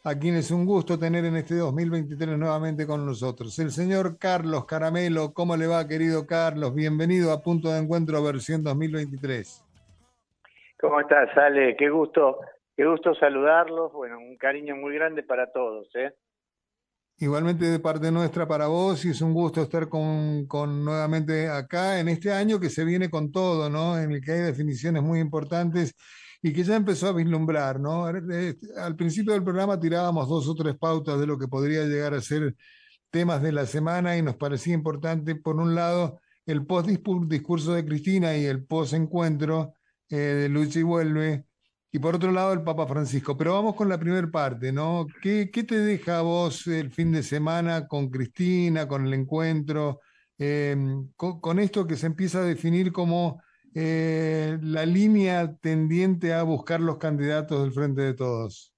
a quien es un gusto tener en este 2023 nuevamente con nosotros. El señor Carlos Caramelo, ¿cómo le va, querido Carlos? Bienvenido a Punto de Encuentro versión 2023. ¿Cómo estás, Ale? Qué gusto saludarlos. Bueno, un cariño muy grande para todos, ¿eh? Igualmente de parte nuestra para vos y es un gusto estar nuevamente acá en este año que se viene con todo, ¿no? En el que hay definiciones muy importantes y que ya empezó a vislumbrar, ¿no? Al principio del programa tirábamos dos o tres pautas de lo que podría llegar a ser temas de la semana y nos parecía importante, por un lado, el post-discurso de Cristina y el post-encuentro de Lucha y Vuelve, y por otro lado, el Papa Francisco. Pero vamos con la primera parte, ¿no? ¿Qué te deja a vos el fin de semana con Cristina, con el encuentro, con esto que se empieza a definir como la línea tendiente a buscar los candidatos del Frente de Todos?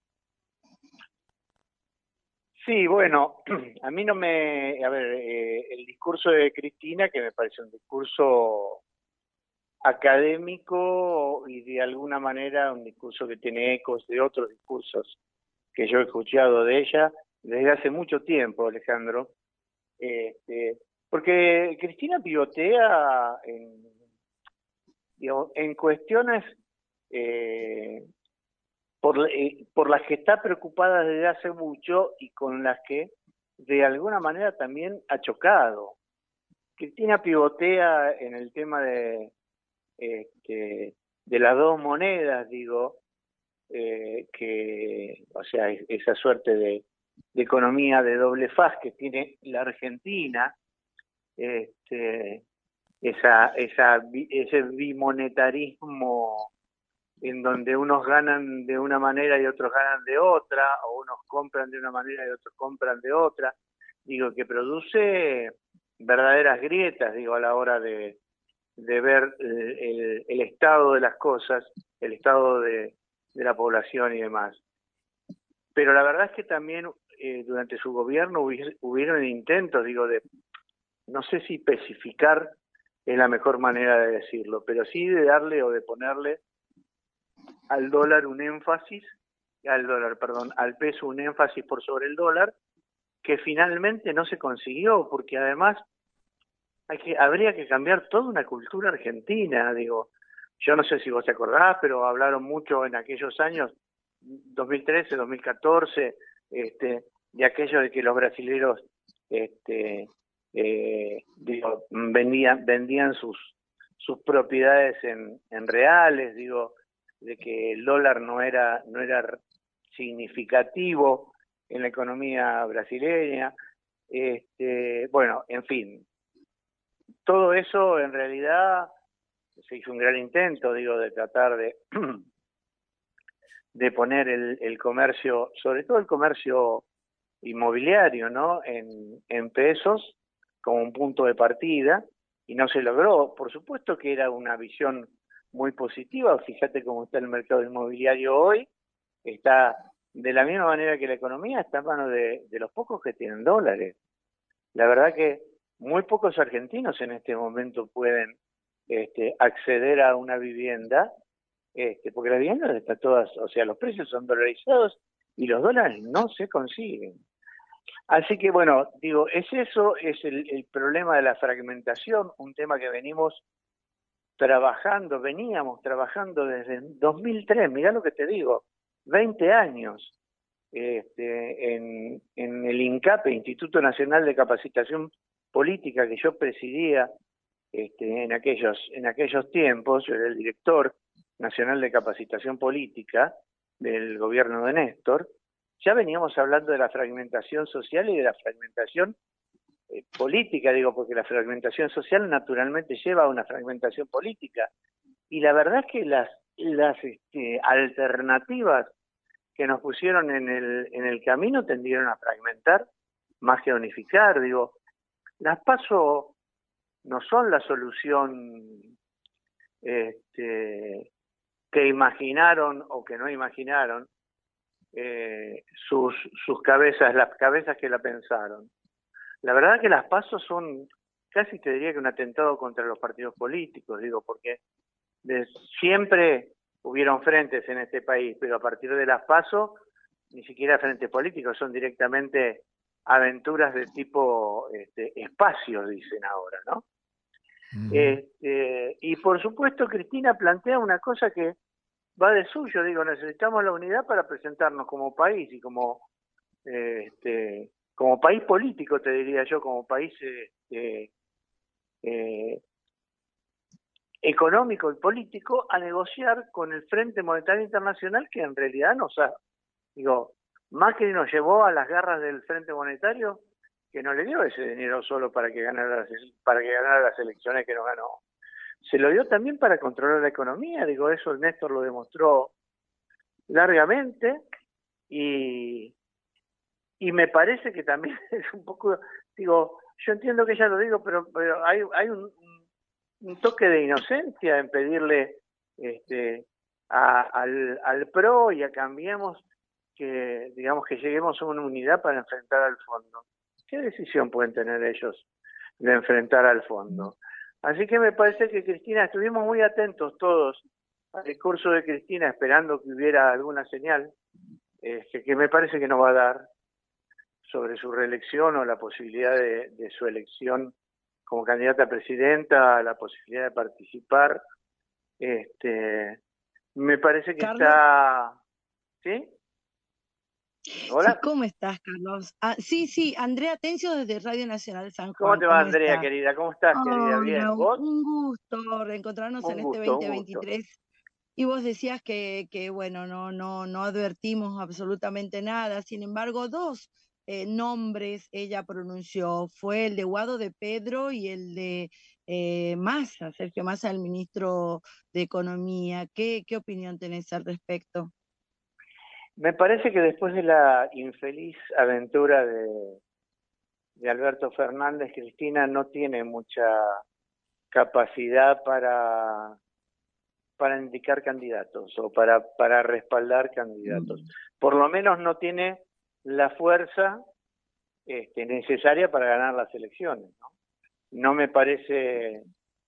Sí, bueno, a mí no me... A ver, el discurso de Cristina, que me parece un discurso académico y de alguna manera un discurso que tiene ecos de otros discursos que yo he escuchado de ella desde hace mucho tiempo, Alejandro. Porque Cristina pivotea en cuestiones eh, por las que está preocupada desde hace mucho y con las que de alguna manera también ha chocado. Cristina pivotea en el tema de las dos monedas, digo, o sea, esa suerte de economía de doble faz que tiene la Argentina, este, ese bimonetarismo en donde unos ganan de una manera y otros ganan de otra, o unos compran de una manera y otros compran de otra, digo, que produce verdaderas grietas, digo, a la hora de ver el estado de las cosas, el estado de la población y demás. Pero la verdad es que también durante su gobierno hubieron intentos, digo, no sé si especificar es la mejor manera de decirlo, pero sí de darle o de ponerle al dólar un énfasis, al peso un énfasis por sobre el dólar, que finalmente no se consiguió, porque además habría que cambiar toda una cultura argentina, digo. Yo no sé si vos te acordás, pero hablaron mucho en aquellos años, 2013, 2014, de aquello de que los brasileros, vendían sus propiedades en reales, digo, de que el dólar no era significativo en la economía brasileña. Bueno, en fin, todo eso en realidad se hizo un gran intento, digo, de tratar de poner el comercio, sobre todo el comercio inmobiliario, ¿no? En pesos como un punto de partida y no se logró. Por supuesto que era una visión muy positiva. Fíjate cómo está el mercado inmobiliario hoy. Está de la misma manera que la economía, está en manos de los pocos que tienen dólares. La verdad que muy pocos argentinos en este momento pueden acceder a una vivienda, porque las viviendas están todas, o sea, los precios son dolarizados y los dólares no se consiguen. Así que bueno, digo, es el problema de la fragmentación, un tema que veníamos trabajando desde 2003, mirá lo que te digo, 20 años en el INCAPE, Instituto Nacional de Capacitación Política, que yo presidía en aquellos tiempos. Yo era el director nacional de capacitación política del gobierno de Néstor. Ya veníamos hablando de la fragmentación social y de la fragmentación política, digo, porque la fragmentación social naturalmente lleva a una fragmentación política. Y la verdad es que las alternativas que nos pusieron en el camino tendieron a fragmentar más que a unificar. Digo, las PASO no son la solución que imaginaron o que no imaginaron sus cabezas, las cabezas que la pensaron. La verdad que las PASO son casi te diría que un atentado contra los partidos políticos, digo, porque siempre hubieron frentes en este país, pero a partir de las PASO ni siquiera frente político, son directamente aventuras de tipo espacios, dicen ahora, ¿no? Y por supuesto Cristina plantea una cosa que va de suyo, digo, necesitamos la unidad para presentarnos como país y como país político, te diría yo, como país eh, económico y político, a negociar con el Frente Monetario Internacional, que en realidad digo, Macri nos llevó a las garras del Frente Monetario, que no le dio ese dinero solo para que ganara las elecciones que no ganó. Se lo dio también para controlar la economía, digo, eso el Néstor lo demostró largamente, y me parece que también es un poco, digo, yo entiendo que ya lo digo, pero hay un toque de inocencia en pedirle al PRO y a Cambiemos que, digamos, que lleguemos a una unidad para enfrentar al fondo. ¿Qué decisión pueden tener ellos de enfrentar al fondo? Así que me parece que Cristina, estuvimos muy atentos todos al discurso de Cristina, esperando que hubiera alguna señal, que me parece que no va a dar, sobre su reelección o la posibilidad de su elección como candidata a presidenta, la posibilidad de participar. Me parece que Carlos. está... ¿Sí? ¿Hola? Sí, ¿cómo estás, Carlos? Sí, Andrea Tencio desde Radio Nacional San Juan. ¿Cómo te va, Andrea, estás? querida? ¿Cómo estás, querida? Hola, Bien. ¿Vos? un gusto reencontrarnos en Un este gusto, un gusto. 2023. Y vos decías que bueno, no advertimos absolutamente nada. Sin embargo, dos nombres ella pronunció. Fue el de Guado de Pedro y el de Massa, Sergio Massa, el ministro de Economía. ¿Qué opinión tenés al respecto? Me parece que después de la infeliz aventura de Alberto Fernández, Cristina no tiene mucha capacidad para indicar candidatos o para respaldar candidatos. Por lo menos no tiene la fuerza necesaria para ganar las elecciones. No me parece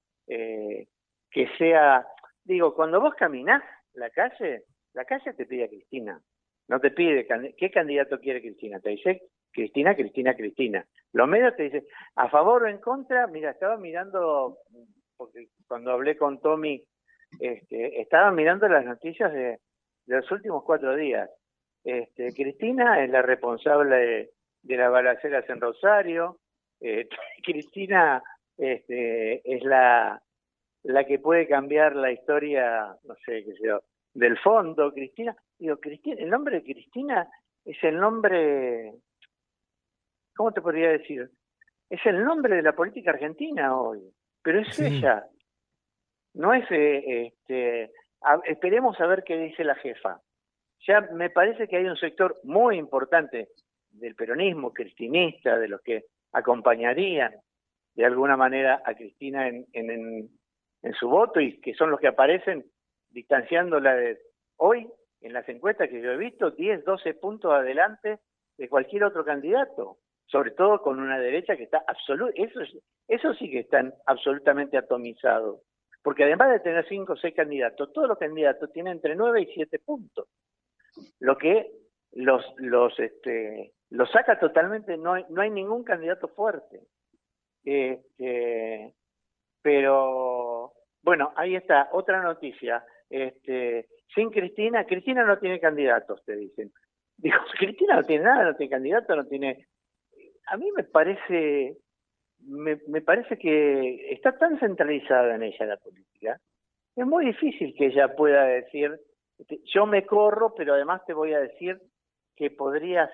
que sea... Digo, cuando vos caminás la calle te pide a Cristina. No te pide qué candidato quiere Cristina. Te dice Cristina, Cristina, Cristina. Los medios te dicen a favor o en contra. Mira, estaba mirando, porque cuando hablé con Tommy, estaba mirando las noticias de los últimos 4 días. Cristina es la responsable de las balaceras en Rosario. Cristina es la que puede cambiar la historia, no sé qué sé yo, del fondo. Cristina, Cristina, el nombre de Cristina es el nombre, ¿cómo te podría decir? Es el nombre de la política argentina hoy, pero es ella. No es, esperemos a ver qué dice la jefa. Ya me parece que hay un sector muy importante del peronismo cristinista, de los que acompañarían de alguna manera a Cristina en su voto, y que son los que aparecen distanciándola de hoy en las encuestas que yo he visto, 10, 12 puntos adelante de cualquier otro candidato, sobre todo con una derecha que está eso sí que están absolutamente atomizados, porque además de tener 5 o 6 candidatos, todos los candidatos tienen entre 9 y 7 puntos, lo que los saca totalmente. No hay ningún candidato fuerte. Pero bueno, ahí está otra noticia. Sin Cristina no tiene candidatos, te dicen. Digo, Cristina no tiene nada, no tiene candidato, no tiene... A mí me parece que está tan centralizada en ella la política, es muy difícil que ella pueda decir, yo me corro, pero además te voy a decir que podrías,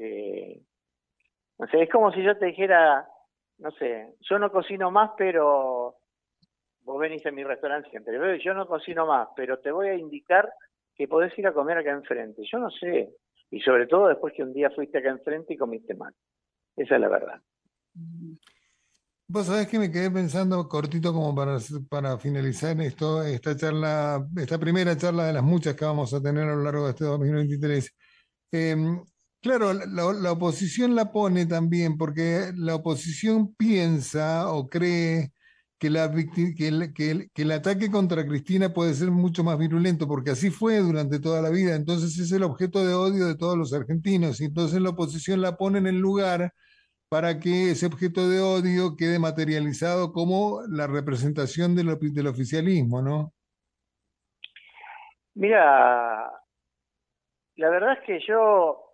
no sé, es como si yo te dijera, no sé, yo no cocino más, pero vos venís a mi restaurante siempre, yo no cocino más, pero te voy a indicar que podés ir a comer acá enfrente. Yo no sé, y sobre todo después que un día fuiste acá enfrente y comiste mal. Esa es la verdad. Vos sabés que me quedé pensando cortito como para finalizar esta charla, esta primera charla de las muchas que vamos a tener a lo largo de este 2023. Claro, la oposición la pone también porque la oposición piensa o cree que el ataque contra Cristina puede ser mucho más virulento, porque así fue durante toda la vida. Entonces es el objeto de odio de todos los argentinos. Y entonces la oposición la pone en el lugar para que ese objeto de odio quede materializado como la representación del oficialismo, ¿no? Mira, la verdad es que yo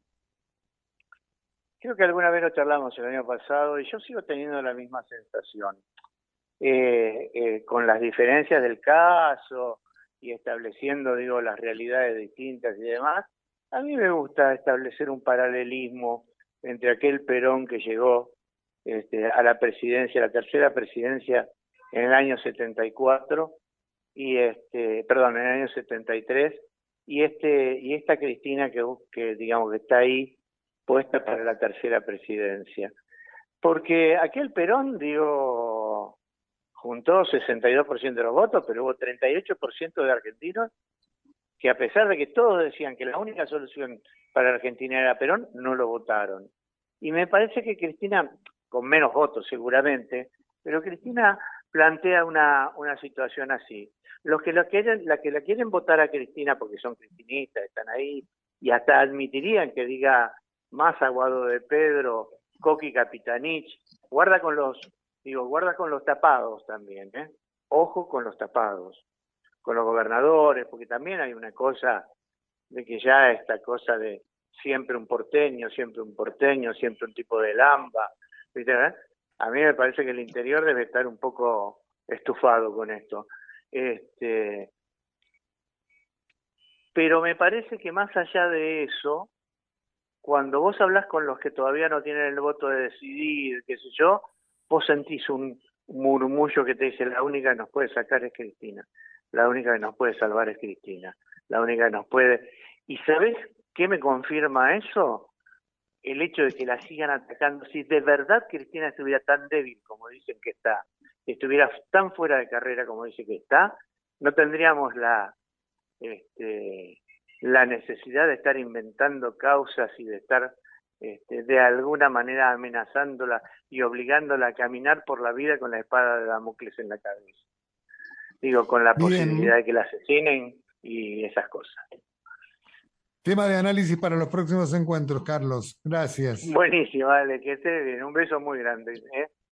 creo que alguna vez lo charlamos el año pasado y yo sigo teniendo la misma sensación. Con las diferencias del caso y estableciendo, digo, las realidades distintas y demás, a mí me gusta establecer un paralelismo entre aquel Perón que llegó a la presidencia, la tercera presidencia en el año 74 perdón, en el año 73 y esta Cristina que digamos que está ahí puesta para la tercera presidencia. Porque aquel Perón, digo, juntó 62% de los votos, pero hubo 38% de argentinos que, a pesar de que todos decían que la única solución para Argentina era Perón, no lo votaron. Y me parece que Cristina, con menos votos seguramente, pero Cristina plantea una situación así. Los que la quieren votar a Cristina porque son cristinistas, están ahí, y hasta admitirían que diga Massa, Guado de Pedro, Coqui, Capitanich, guarda con los tapados también, ¿eh? Ojo con los tapados, con los gobernadores, porque también hay una cosa de que ya esta cosa de siempre un porteño, siempre un porteño, siempre un tipo de lamba, ¿viste? A mí me parece que el interior debe estar un poco estufado con esto. Pero me parece que más allá de eso, cuando vos hablas con los que todavía no tienen el voto de decidir, qué sé yo, vos sentís un murmullo que te dice la única que nos puede sacar es Cristina, la única que nos puede salvar es Cristina, la única que nos puede... ¿Y sabés qué me confirma eso? El hecho de que la sigan atacando. Si de verdad Cristina estuviera tan débil como dicen que está, estuviera tan fuera de carrera como dice que está, no tendríamos la necesidad de estar inventando causas y de estar de alguna manera amenazándola y obligándola a caminar por la vida con la espada de Damocles en la cabeza. Digo, con la posibilidad Bien, de que la asesinen y esas cosas. tema de análisis para los próximos encuentros, Carlos. Gracias. Buenísimo, vale, que esté bien. Un beso muy grande.